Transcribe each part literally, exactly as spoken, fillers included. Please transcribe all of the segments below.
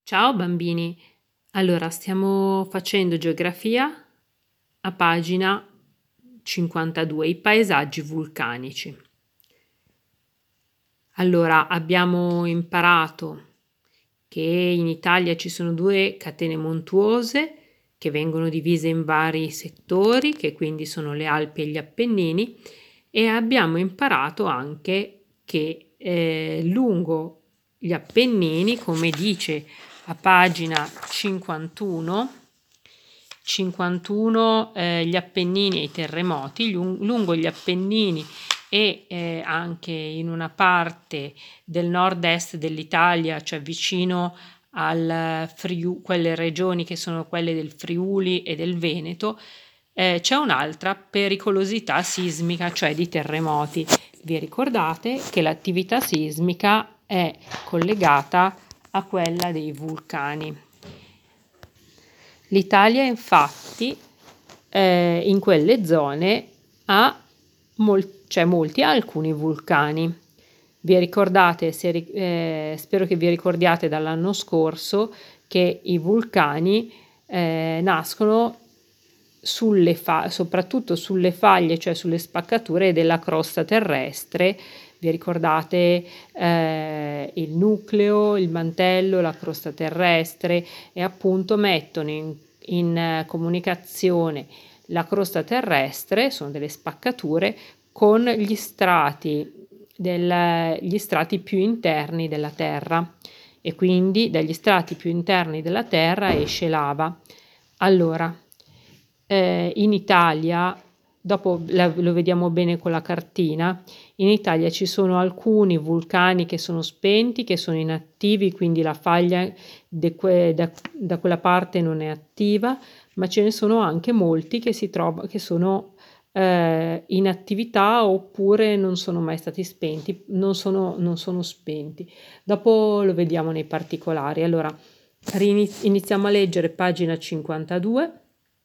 Ciao bambini, allora stiamo facendo geografia a pagina cinquantadue, i paesaggi vulcanici. Allora abbiamo imparato che in Italia ci sono due catene montuose che vengono divise in vari settori, che quindi sono le Alpi e gli Appennini, e abbiamo imparato anche che eh, lungo gli Appennini, come dice a pagina cinquantuno, cinquantuno eh, gli Appennini e i terremoti, lungo gli Appennini e eh, anche in una parte del nord-est dell'Italia, cioè vicino al Friuli, quelle regioni che sono quelle del Friuli e del Veneto, eh, c'è un'altra pericolosità sismica, cioè di terremoti. Vi ricordate che l'attività sismica è collegata a quella dei vulcani. L'Italia infatti eh, in quelle zone ha mol- cioè molti ha alcuni vulcani. Vi ricordate, se, eh, spero che vi ricordiate dall'anno scorso che i vulcani eh, nascono sulle fa- soprattutto sulle faglie, cioè sulle spaccature della crosta terrestre. Vi ricordate eh, il nucleo, il mantello, la crosta terrestre e appunto mettono in, in comunicazione la crosta terrestre, sono delle spaccature, con gli strati, del, gli strati più interni della Terra e quindi dagli strati più interni della Terra esce lava. Allora, eh, in Italia, dopo la, lo vediamo bene con la cartina, in Italia ci sono alcuni vulcani che sono spenti, che sono inattivi, quindi la faglia que, da, da quella parte non è attiva, ma ce ne sono anche molti che si trovano, che sono eh, in attività oppure non sono mai stati spenti, non sono, non sono spenti. Dopo lo vediamo nei particolari. Allora, iniziamo a leggere pagina cinquantadue,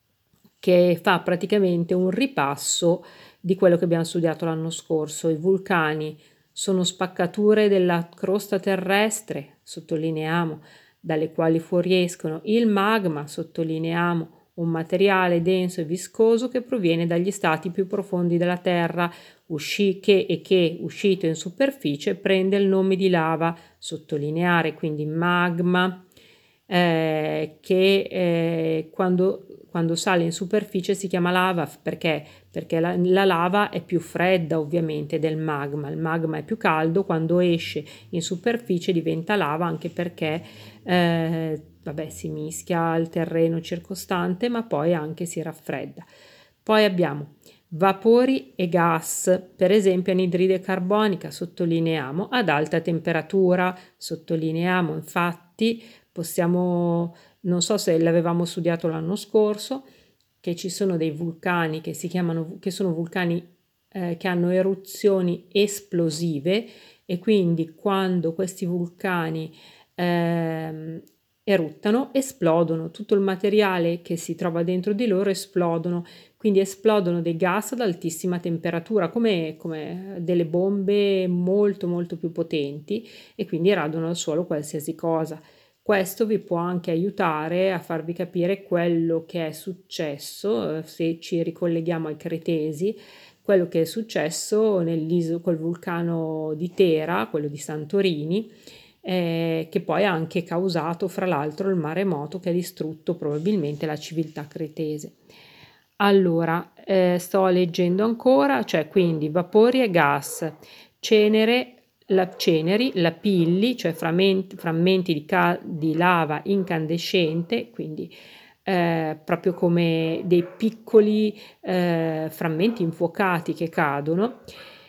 che fa praticamente un ripasso di quello che abbiamo studiato l'anno scorso. I vulcani sono spaccature della crosta terrestre, sottolineiamo, dalle quali fuoriescono il magma, sottolineiamo, un materiale denso e viscoso che proviene dagli stati più profondi della Terra, usci- che e che, uscito in superficie, prende il nome di lava, sottolineare quindi magma, eh, che eh, quando, quando sale in superficie si chiama lava perché, perché la, la lava è più fredda ovviamente del magma, il magma è più caldo, quando esce in superficie diventa lava anche perché eh, vabbè, si mischia al terreno circostante ma poi anche si raffredda. Poi abbiamo vapori e gas, per esempio anidride carbonica, sottolineiamo, ad alta temperatura, sottolineiamo infatti, possiamo, non so se l'avevamo studiato l'anno scorso, che ci sono dei vulcani che si chiamano, che sono vulcani eh, che hanno eruzioni esplosive e quindi quando questi vulcani eh, eruttano, esplodono, tutto il materiale che si trova dentro di loro esplodono, quindi esplodono dei gas ad altissima temperatura, come, come delle bombe molto molto più potenti e quindi radono al suolo qualsiasi cosa. Questo vi può anche aiutare a farvi capire quello che è successo, eh, se ci ricolleghiamo ai Cretesi, quello che è successo nell'isola col vulcano di Tera, quello di Santorini, eh, che poi ha anche causato fra l'altro il maremoto che ha distrutto probabilmente la civiltà cretese. Allora, eh, sto leggendo ancora, cioè quindi vapori e gas, cenere, la, ceneri, lapilli, cioè frammenti, frammenti di, ca- di lava incandescente, quindi eh, proprio come dei piccoli eh, frammenti infuocati che cadono,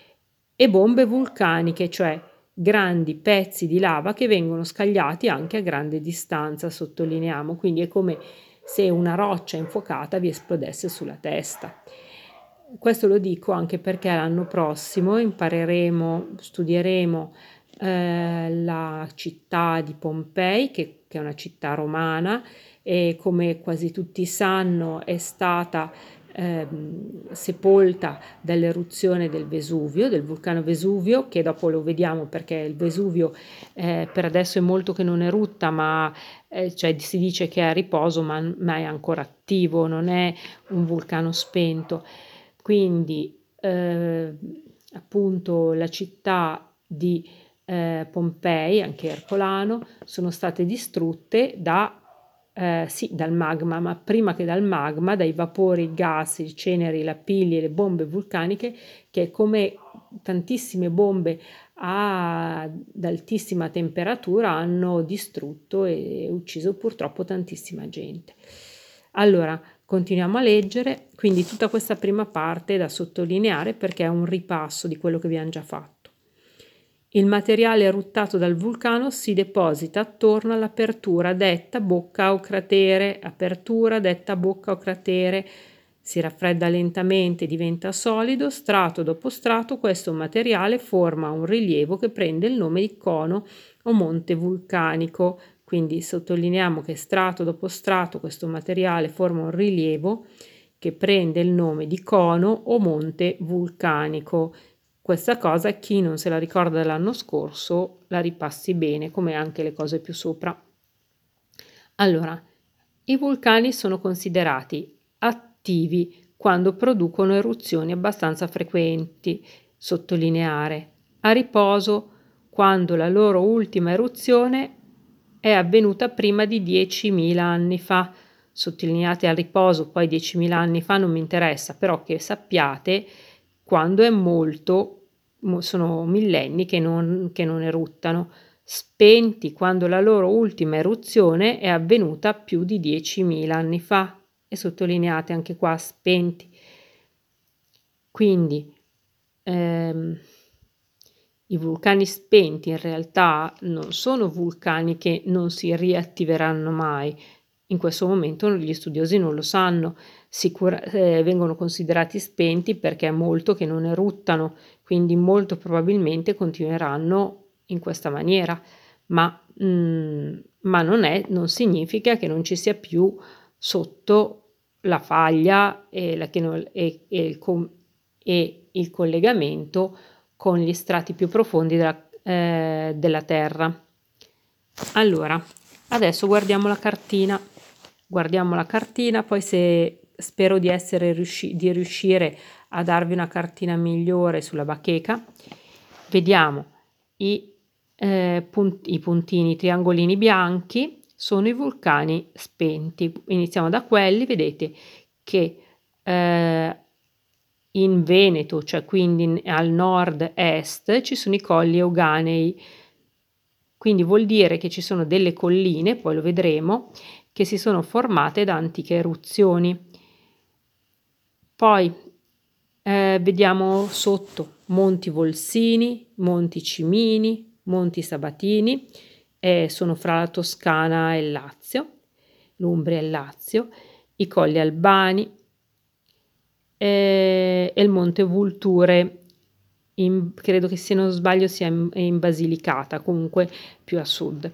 e bombe vulcaniche, cioè grandi pezzi di lava che vengono scagliati anche a grande distanza, sottolineiamo, quindi è come se una roccia infuocata vi esplodesse sulla testa. Questo lo dico anche perché l'anno prossimo impareremo, studieremo eh, la città di Pompei, che, che è una città romana e come quasi tutti sanno è stata ehm, sepolta dall'eruzione del Vesuvio, del vulcano Vesuvio, che dopo lo vediamo perché il Vesuvio eh, per adesso è molto che non erutta, ma eh, cioè, si dice che è a riposo, ma, ma è ancora attivo, non è un vulcano spento. Quindi eh, appunto la città di eh, Pompei, anche Ercolano, sono state distrutte da eh, sì, dal magma, ma prima che dal magma, dai vapori, i gas, i ceneri, i lapilli e le bombe vulcaniche, che come tantissime bombe ad altissima temperatura hanno distrutto e ucciso purtroppo tantissima gente. Allora, continuiamo a leggere, quindi tutta questa prima parte è da sottolineare perché è un ripasso di quello che abbiamo già fatto. Il materiale eruttato dal vulcano si deposita attorno all'apertura detta bocca o cratere, apertura detta bocca o cratere, si raffredda lentamente, diventa solido, strato dopo strato questo materiale forma un rilievo che prende il nome di cono o monte vulcanico. Quindi sottolineiamo che strato dopo strato questo materiale forma un rilievo che prende il nome di cono o monte vulcanico. Questa cosa chi non se la ricorda dell'anno scorso la ripassi bene, come anche le cose più sopra. Allora, i vulcani sono considerati attivi quando producono eruzioni abbastanza frequenti, sottolineare, a riposo quando la loro ultima eruzione è avvenuta prima di diecimila anni fa. Sottolineate a riposo, poi diecimila anni fa non mi interessa, però che sappiate quando è molto, sono millenni che non, che non eruttano, spenti quando la loro ultima eruzione è avvenuta più di diecimila anni fa, e sottolineate anche qua spenti. Quindi ehm, i vulcani spenti in realtà non sono vulcani che non si riattiveranno mai. In questo momento gli studiosi non lo sanno, Sicura, eh, vengono considerati spenti perché è molto che non eruttano, quindi molto probabilmente continueranno in questa maniera, ma, mh, ma non, è, non significa che non ci sia più sotto la faglia e, la, che non, e, e, il, e il collegamento con gli strati più profondi della, eh, della Terra. Allora, adesso guardiamo la cartina. Guardiamo la cartina, poi se spero di, essere riusci- di riuscire a darvi una cartina migliore sulla bacheca. Vediamo i, eh, punt- i puntini, i triangolini bianchi, sono i vulcani spenti. Iniziamo da quelli, vedete che eh, in Veneto, cioè quindi in, al nord-est, ci sono i colli euganei. Quindi vuol dire che ci sono delle colline, poi lo vedremo, che si sono formate da antiche eruzioni. Poi eh, vediamo sotto Monti Volsini, Monti Cimini, Monti Sabatini, eh, sono fra la Toscana e il Lazio, l'Umbria e il Lazio, i Colli Albani eh, e il Monte Vulture, in, credo che se non sbaglio sia in, in Basilicata, comunque più a sud.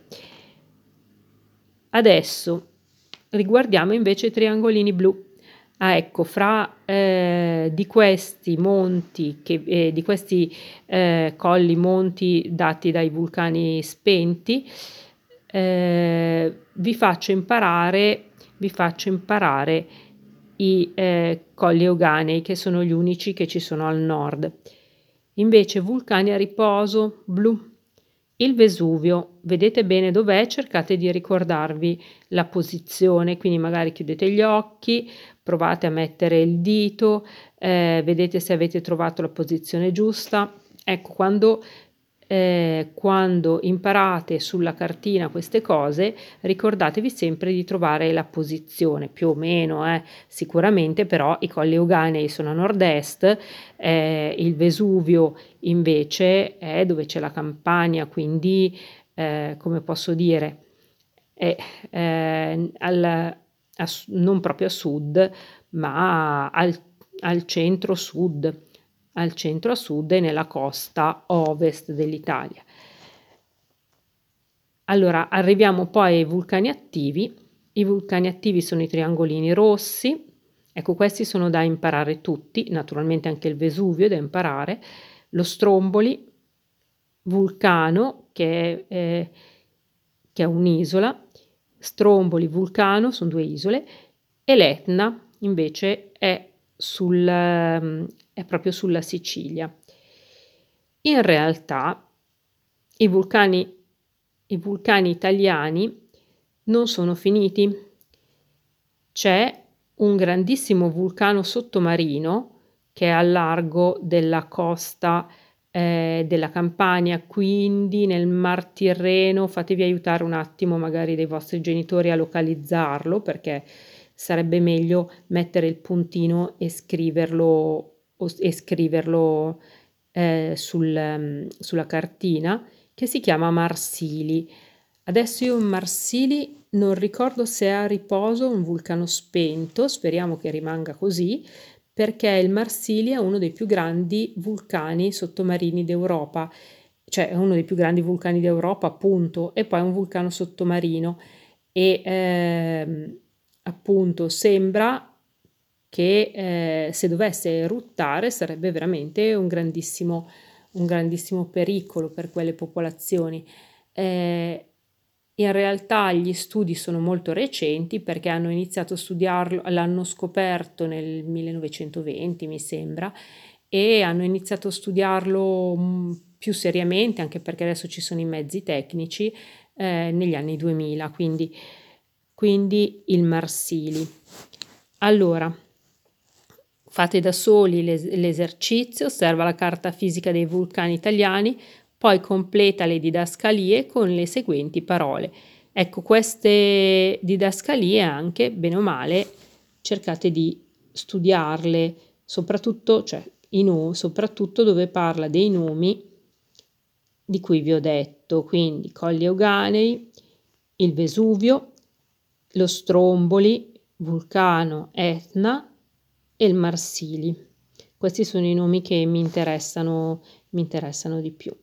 Adesso riguardiamo invece i triangolini blu. Ah, ecco, fra eh, di questi monti, che, eh, di questi eh, colli, monti dati dai vulcani spenti, eh, vi faccio imparare, vi faccio imparare i eh, colli euganei, che sono gli unici che ci sono al nord. Invece vulcani a riposo blu. Il Vesuvio, vedete bene dov'è, cercate di ricordarvi la posizione, quindi magari chiudete gli occhi, provate a mettere il dito, eh, vedete se avete trovato la posizione giusta. Ecco, quando, eh, quando imparate sulla cartina queste cose, ricordatevi sempre di trovare la posizione, più o meno, eh, sicuramente, però i colli euganei sono a nord-est, eh, il Vesuvio invece è dove c'è la Campania, quindi eh, come posso dire, è eh, al, a, non proprio a sud, ma al, al centro-sud, al centro a sud e nella costa ovest dell'Italia. Allora, arriviamo poi ai vulcani attivi. I vulcani attivi sono i triangolini rossi. Ecco, questi sono da imparare tutti, naturalmente anche il Vesuvio è da imparare, lo Stromboli, Vulcano, che è, eh, che è un'isola, Stromboli, Vulcano sono due isole, e l'Etna invece è, sul, è proprio sulla Sicilia. In realtà i vulcani, i vulcani italiani non sono finiti. C'è un grandissimo vulcano sottomarino che è al largo della costa eh, della Campania, quindi nel Mar Tirreno. Fatevi aiutare un attimo magari dai vostri genitori a localizzarlo, perché sarebbe meglio mettere il puntino e scriverlo, e scriverlo eh, sul, um, sulla cartina, che si chiama Marsili. Adesso io in Marsili non ricordo se è a riposo o un vulcano spento, speriamo che rimanga così, perché il Marsili è uno dei più grandi vulcani sottomarini d'Europa, cioè è uno dei più grandi vulcani d'Europa, appunto, e poi è un vulcano sottomarino e ehm, appunto sembra che eh, se dovesse eruttare sarebbe veramente un grandissimo, un grandissimo pericolo per quelle popolazioni. Eh, in realtà gli studi sono molto recenti perché hanno iniziato a studiarlo, l'hanno scoperto nel millenovecentoventi, mi sembra, e hanno iniziato a studiarlo mh, più seriamente, anche perché adesso ci sono i mezzi tecnici, eh, negli anni duemila, quindi, quindi il Marsili. Allora, fate da soli l'es- l'esercizio, osserva la carta fisica dei vulcani italiani, poi completa le didascalie con le seguenti parole. Ecco, queste didascalie anche, bene o male, cercate di studiarle, soprattutto, cioè, i no, soprattutto dove parla dei nomi di cui vi ho detto, quindi Colli Euganei, il Vesuvio, lo Stromboli, Vulcano, Etna e il Marsili. Questi sono i nomi che mi interessano, mi interessano di più.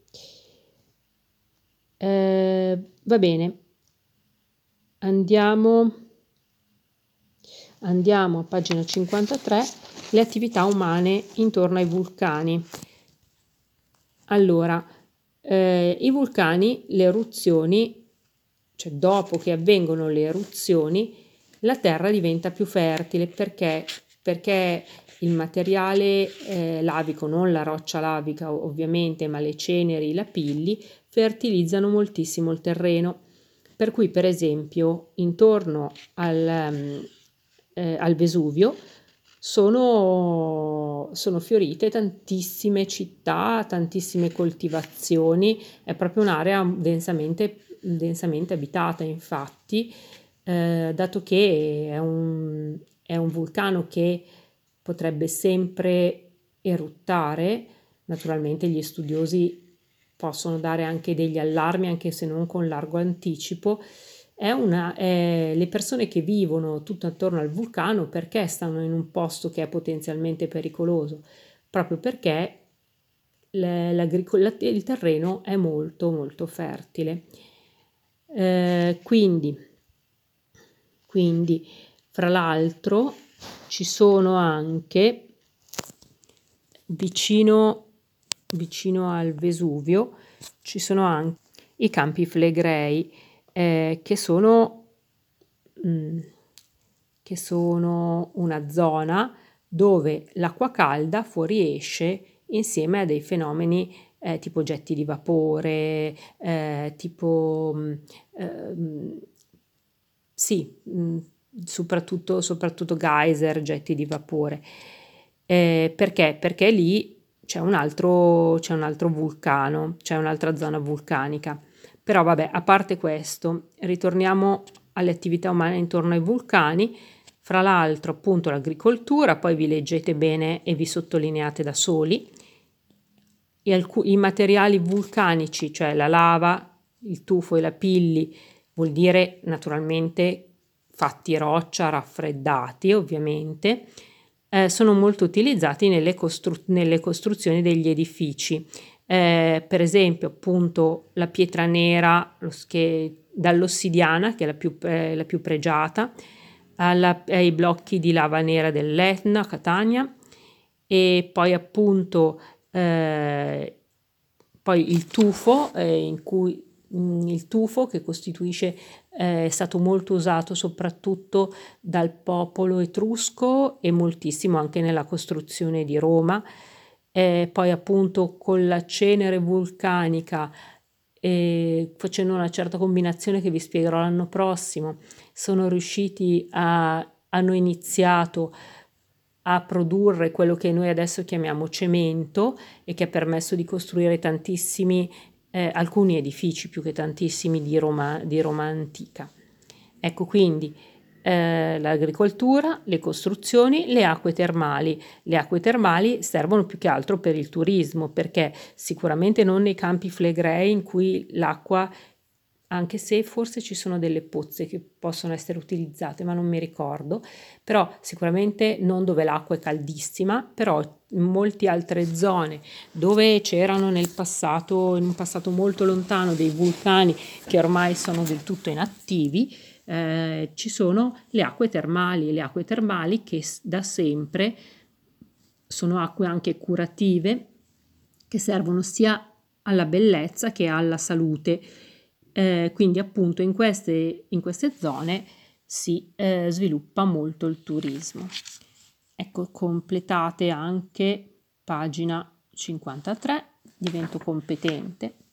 Eh, va bene, andiamo, andiamo a pagina cinquantatré, le attività umane intorno ai vulcani. Allora, eh, i vulcani, le eruzioni, cioè dopo che avvengono le eruzioni, la terra diventa più fertile perché, perché il materiale eh, lavico, non la roccia lavica ovviamente, ma le ceneri, i lapilli, fertilizzano moltissimo il terreno. Per cui, per esempio, intorno al, um, eh, al Vesuvio sono, sono fiorite tantissime città, tantissime coltivazioni, è proprio un'area densamente, densamente abitata, infatti, eh, dato che è un, è un vulcano che potrebbe sempre eruttare. Naturalmente gli studiosi possono dare anche degli allarmi, anche se non con largo anticipo. È una, è le persone che vivono tutto attorno al vulcano, perché stanno in un posto che è potenzialmente pericoloso? Proprio perché il terreno è molto molto fertile. Eh, quindi, quindi, fra l'altro, ci sono anche vicino, vicino al Vesuvio, ci sono anche i Campi Flegrei, eh, che sono, mh, che sono una zona dove l'acqua calda fuoriesce insieme a dei fenomeni eh, tipo getti di vapore, eh, tipo mh, eh, sì, mh, soprattutto, soprattutto geyser, getti di vapore. Eh, perché? Perché lì c'è un altro, c'è un altro vulcano, c'è un'altra zona vulcanica. Però vabbè, a parte questo, ritorniamo alle attività umane intorno ai vulcani. Fra l'altro, appunto, l'agricoltura, poi vi leggete bene e vi sottolineate da soli. I, alc- i materiali vulcanici, cioè la lava, il tufo e la pilli, vuol dire naturalmente fatti roccia, raffreddati ovviamente, eh, sono molto utilizzati nelle, costru- nelle costruzioni degli edifici. Eh, per esempio, appunto, la pietra nera lo sch- dall'ossidiana, che è la più, eh, la più pregiata, alla, ai blocchi di lava nera dell'Etna, Catania, e poi appunto eh, poi il tufo, eh, in cui mh, il tufo che costituisce eh, è stato molto usato soprattutto dal popolo etrusco e moltissimo anche nella costruzione di Roma. Eh, poi appunto con la cenere vulcanica, e facendo una certa combinazione che vi spiegherò l'anno prossimo, sono riusciti a, hanno iniziato a produrre quello che noi adesso chiamiamo cemento e che ha permesso di costruire tantissimi, eh, alcuni edifici più che tantissimi di Roma, di Roma antica. Ecco quindi eh, l'agricoltura, le costruzioni, le acque termali. Le acque termali servono più che altro per il turismo, perché sicuramente non nei campi flegrei in cui l'acqua, anche se forse ci sono delle pozze che possono essere utilizzate, ma non mi ricordo, però sicuramente non dove l'acqua è caldissima, però in molte altre zone dove c'erano nel passato, in un passato molto lontano, dei vulcani che ormai sono del tutto inattivi, eh, ci sono le acque termali, le acque termali che da sempre sono acque anche curative, che servono sia alla bellezza che alla salute. Eh, quindi appunto in queste, in queste zone si eh, sviluppa molto il turismo. Ecco, completate anche pagina cinquantatré, divento competente.